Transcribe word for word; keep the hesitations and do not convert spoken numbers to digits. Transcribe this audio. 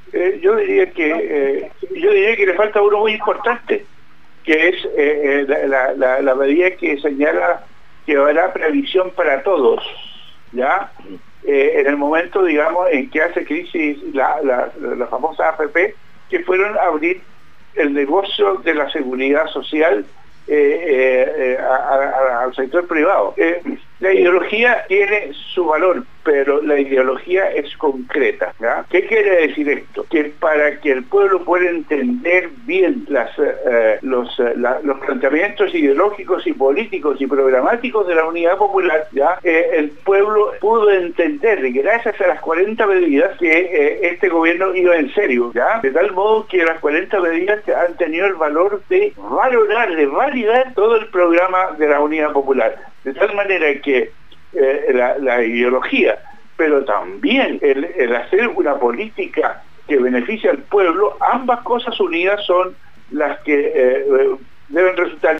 Eh, yo diría que eh, yo diría que le falta uno muy importante, que es eh, eh, la, la, la medida que señala que habrá previsión para todos, ¿ya? Eh, en el momento, digamos, en que hace crisis la, la, la famosa A F P, que fueron a abrir el negocio de la seguridad social eh, eh, eh, a, a, al sector privado. Eh, la ideología tiene su valor, pero la ideología es concreta, ¿ya? ¿Qué quiere decir esto? Que para que el pueblo pueda entender bien las, eh, los, eh, la, los planteamientos ideológicos y políticos y programáticos de la Unidad Popular, ¿ya? Eh, el pueblo pudo entender, gracias a las cuarenta medidas, que eh, este gobierno iba en serio, ¿ya? De tal modo que las cuarenta medidas han tenido el valor de valorar, de validar todo el programa de la Unidad Popular, de tal manera que Eh, la, la ideología, pero también el, el hacer una política que beneficia al pueblo, ambas cosas unidas son las que eh, deben resultar